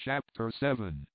Chapter 7.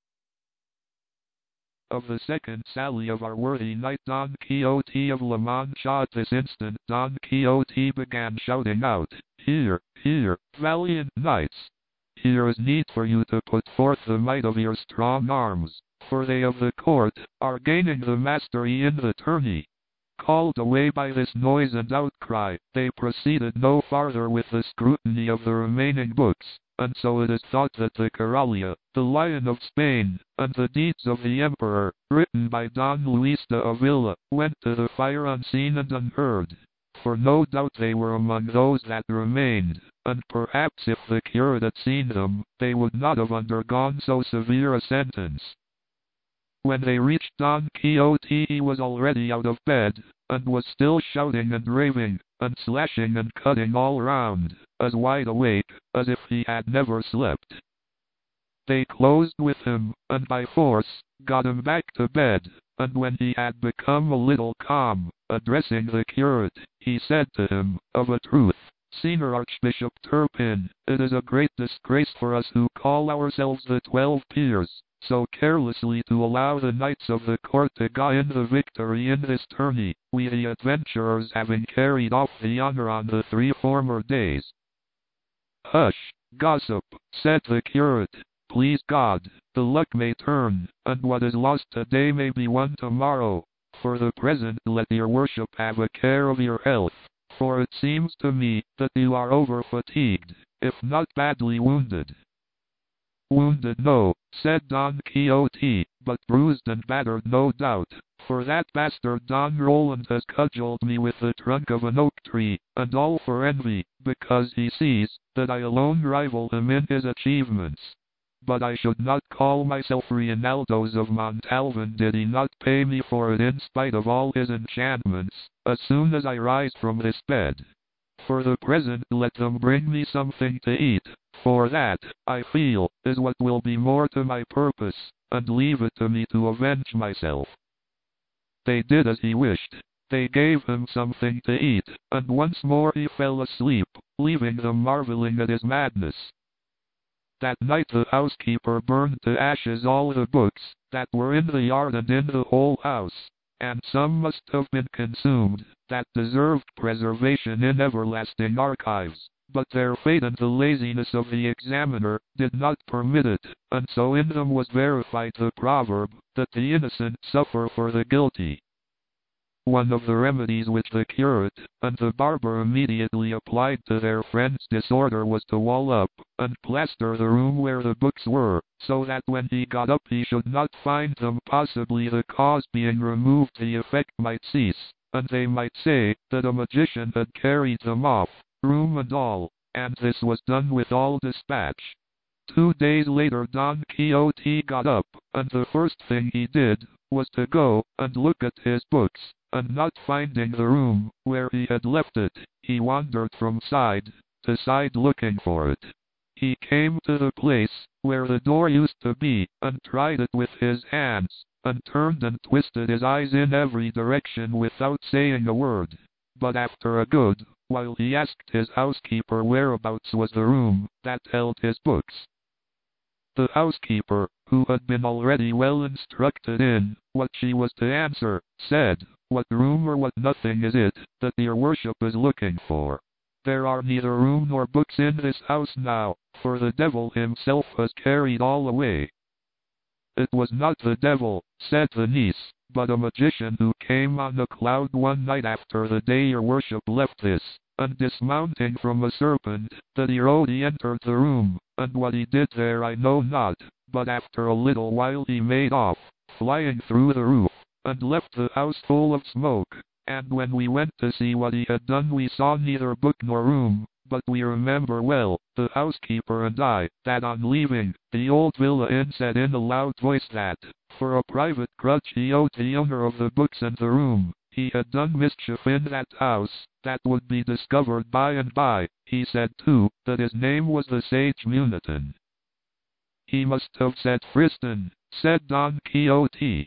Of the second sally of our worthy knight Don Quixote of La Mancha. At this instant Don Quixote began shouting out, "Here, here, valiant knights! Here is need for you to put forth the might of your strong arms, for they of the court are gaining the mastery in the tourney." Called away by this noise and outcry, they proceeded no farther with the scrutiny of the remaining books, and so it is thought that the Carralia, the Lion of Spain, and the Deeds of the Emperor, written by Don Luis de Avila, went to the fire unseen and unheard. For no doubt they were among those that remained, and perhaps if the curate had seen them, they would not have undergone so severe a sentence. When they reached Don Quixote he was already out of bed, and was still shouting and raving, and slashing and cutting all round, as wide awake as if he had never slept. They closed with him, and by force got him back to bed, and when he had become a little calm, addressing the curate, he said to him, "Of a truth, Senior Archbishop Turpin, it is a great disgrace for us who call ourselves the 12 Peers, so carelessly to allow the knights of the court to gain the victory in this tourney, we the adventurers having carried off the honor on the 3 former days." "Hush, gossip," said the curate. "Please God, the luck may turn, and what is lost today may be won tomorrow. For the present let your worship have a care of your health, for it seems to me that you are over-fatigued, if not badly wounded." "Wounded no," said Don Quixote, "but bruised and battered no doubt, for that bastard Don Roland has cudgeled me with the trunk of an oak tree, and all for envy, because he sees that I alone rival him in his achievements. But I should not call myself Reinaldos of Montalvan did he not pay me for it in spite of all his enchantments, as soon as I rise from this bed. For the present let them bring me something to eat, for that, I feel, is what will be more to my purpose, and leave it to me to avenge myself." They did as he wished. They gave him something to eat, and once more he fell asleep, leaving them marveling at his madness. That night the housekeeper burned to ashes all the books that were in the yard and in the whole house, and some must have been consumed that deserved preservation in everlasting archives, but their fate and the laziness of the examiner did not permit it, and so in them was verified the proverb, that the innocent suffer for the guilty. One of the remedies which the curate and the barber immediately applied to their friend's disorder was to wall up and plaster the room where the books were, so that when he got up he should not find them, possibly the cause being removed the effect might cease, and they might say that a magician had carried them off, room and all, and this was done with all dispatch. 2 days later Don Quixote got up, and the first thing he did was to go and look at his books, and not finding the room where he had left it, he wandered from side to side looking for it. He came to the place where the door used to be, and tried it with his hands, and turned and twisted his eyes in every direction without saying a word. But after a good while he asked his housekeeper whereabouts was the room that held his books. The housekeeper, who had been already well instructed in what she was to answer, said, "What room or what nothing is it that your worship is looking for? There are neither room nor books in this house now, for the devil himself has carried all away." "It was not the devil," said the niece, "but a magician who came on a cloud one night after the day your worship left this, and dismounting from a serpent that he rode he entered the room, and what he did there I know not, but after a little while he made off, flying through the roof, and left the house full of smoke, and when we went to see what he had done we saw neither book nor room, but we remember well, the housekeeper and I, that on leaving the old Villa Inn said in a loud voice that, for a private grudge he owed the owner of the books and the room, he had done mischief in that house, that would be discovered by and by. He said too, that his name was the sage Munitin." "He must have said Friston," said Don Quixote.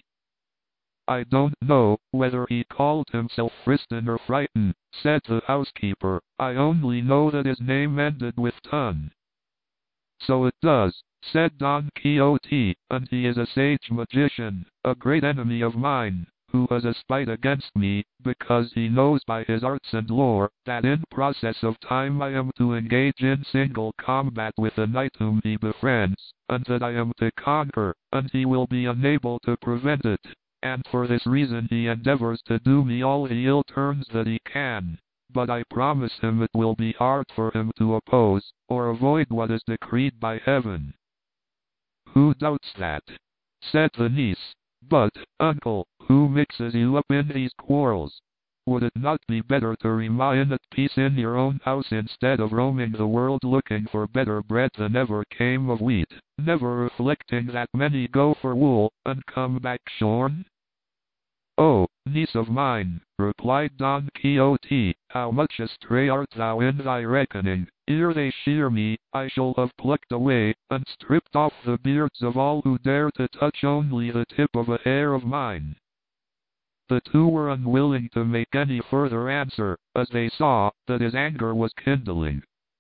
"I don't know whether he called himself Friston or Frighton," said the housekeeper. "I only know that his name ended with Tun." So it does, said Don Quixote, and he is a sage magician, a great enemy of mine, who has a spite against me, because he knows by his arts and lore, that in process of time I am to engage in single combat with a knight whom he befriends, and that I am to conquer, and he will be unable to prevent it, and for this reason he endeavors to do me all the ill turns that he can. But I promise him it will be hard for him to oppose, or avoid what is decreed by heaven. Who doubts that? Said the niece. But, uncle, who mixes you up in these quarrels? Would it not be better to remain at peace in your own house instead of roaming the world looking for better bread than ever came of wheat, never reflecting that many go for wool, and come back shorn? Oh, niece of mine, replied Don Quixote, how much astray art thou in thy reckoning! Ere they shear me, I shall have plucked away, and stripped off the beards of all who dare to touch only the tip of a hair of mine. The two were unwilling to make any further answer, as they saw that his anger was kindling.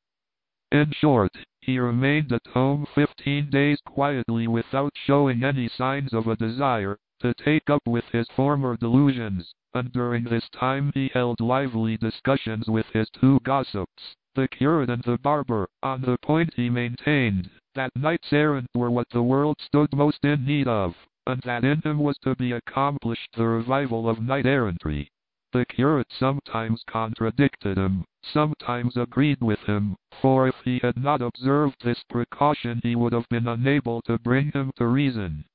In short, he remained at home 15 days quietly without showing any signs of a desire to take up with his former delusions, and during this time he held lively discussions with his two gossips, the curate and the barber, on the point he maintained, that knights-errant were what the world stood most in need of, and that in him was to be accomplished the revival of knight-errantry. The curate sometimes contradicted him, sometimes agreed with him, for if he had not observed this precaution he would have been unable to bring him to reason.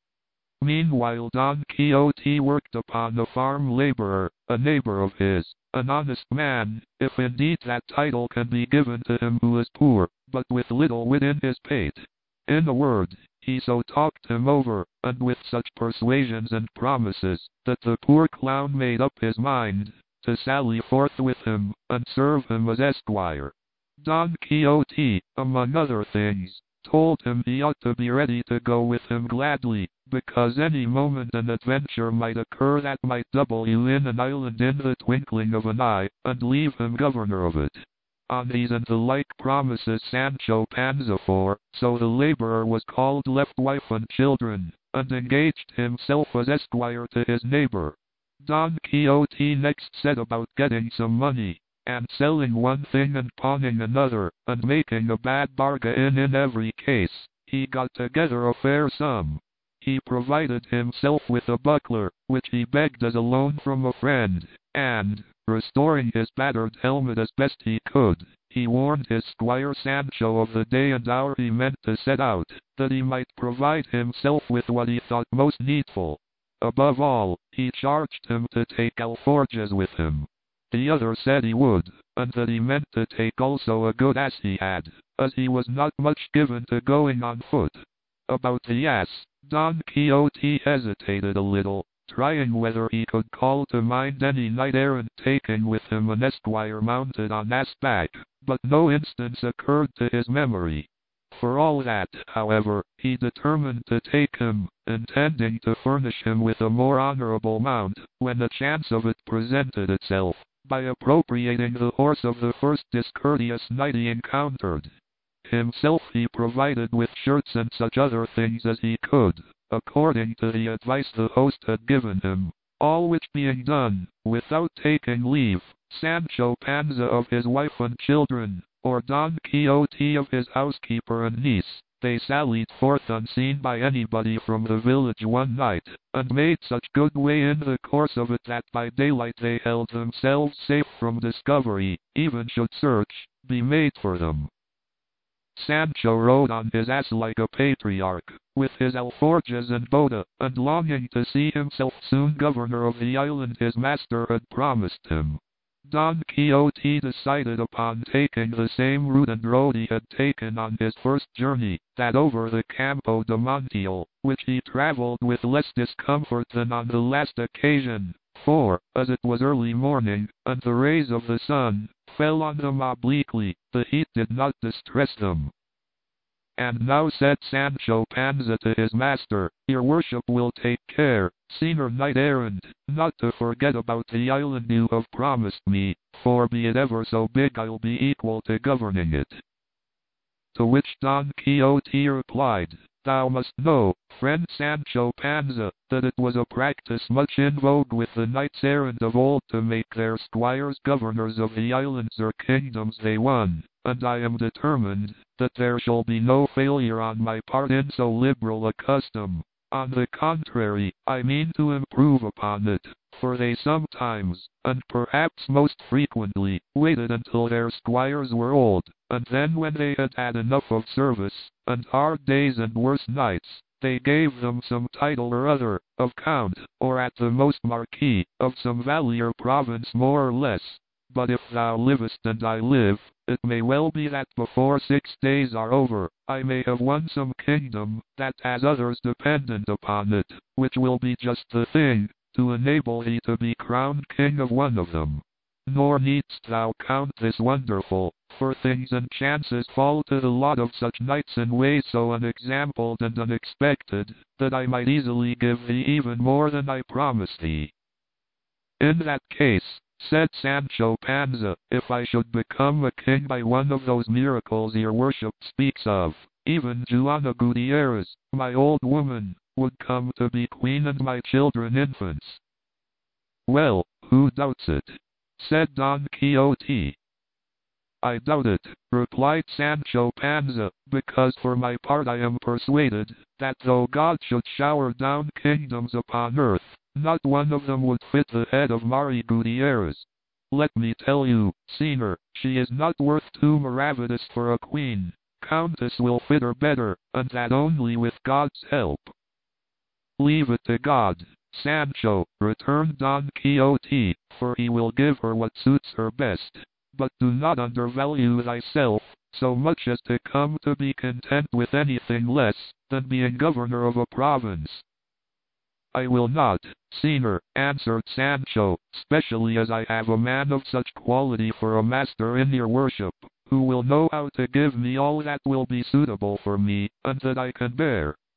Meanwhile Don Quixote worked upon the farm laborer, a neighbor of his, an honest man, if indeed that title can be given to him who is poor, but with little wit in his pate. In a word, he so talked him over, and with such persuasions and promises, that the poor clown made up his mind to sally forth with him, and serve him as esquire. Don Quixote, among other things, told him he ought to be ready to go with him gladly, because any moment an adventure might occur that might double you in an island in the twinkling of an eye, and leave him governor of it. On these and the like promises Sancho Panza, for so the laborer was called, left wife and children, and engaged himself as esquire to his neighbor. Don Quixote next set about getting some money, and selling one thing and pawning another, and making a bad bargain in every case. He got together a fair sum. He provided himself with a buckler, which he begged as a loan from a friend, and, restoring his battered helmet as best he could, he warned his squire Sancho of the day and hour he meant to set out, that he might provide himself with what he thought most needful. Above all, he charged him to take alforges with him. The other said he would, and that he meant to take also a good ass he had, as he was not much given to going on foot. About the ass, Don Quixote hesitated a little, trying whether he could call to mind any knight-errant taking with him an esquire mounted on ass-back, but no instance occurred to his memory. For all that, however, he determined to take him, intending to furnish him with a more honorable mount, when the chance of it presented itself, by appropriating the horse of the first discourteous knight he encountered. Himself he provided with shirts and such other things as he could, according to the advice the host had given him. All which being done, without taking leave, Sancho Panza of his wife and children, or Don Quixote of his housekeeper and niece, they sallied forth unseen by anybody from the village one night, and made such good way in the course of it that by daylight they held themselves safe from discovery, even should search be made for them. Sancho rode on his ass like a patriarch, with his alforges and boda, and longing to see himself soon governor of the island his master had promised him. Don Quixote decided upon taking the same route and road he had taken on his first journey, that over the Campo de Montiel, which he travelled with less discomfort than on the last occasion, for, as it was early morning, and the rays of the sun fell on them obliquely, the heat did not distress them. And now said Sancho Panza to his master, your worship will take care, senior knight-errant, not to forget about the island you have promised me, for be it ever so big I'll be equal to governing it. To which Don Quixote replied, "Thou must know, friend Sancho Panza, that it was a practice much in vogue with the knights errant of old to make their squires governors of the islands or kingdoms they won, and I am determined that there shall be no failure on my part in so liberal a custom. On the contrary, I mean to improve upon it, for they sometimes, and perhaps most frequently, waited until their squires were old, and then when they had had enough of service, and hard days and worse nights, they gave them some title or other, of count, or at the most marquis, of some valley or province more or less. But if thou livest and I live, it may well be that before 6 days are over, I may have won some kingdom that has others dependent upon it, which will be just the thing to enable thee to be crowned king of one of them. Nor needst thou count this wonderful, for things and chances fall to the lot of such knights in ways so unexampled and unexpected, that I might easily give thee even more than I promise thee." "In that case," said Sancho Panza, "if I should become a king by one of those miracles your worship speaks of, even Juana Gutierrez, my old woman, would come to be queen and my children infants." "Well, who doubts it?" said Don Quixote. "I doubt it," replied Sancho Panza, "because for my part I am persuaded that though God should shower down kingdoms upon earth, not one of them would fit the head of Mari Gutierrez. Let me tell you, Senor, she is not worth 2 maravedis for a queen. Countess will fit her better, and that only with God's help." "Leave it to God, Sancho," returned Don Quixote, "for he will give her what suits her best. But do not undervalue thyself, so much as to come to be content with anything less than being governor of a province." "I will not, Senor," answered Sancho, "specially as I have a man of such quality for a master in your worship, who will know how to give me all that will be suitable for me, and that I can bear.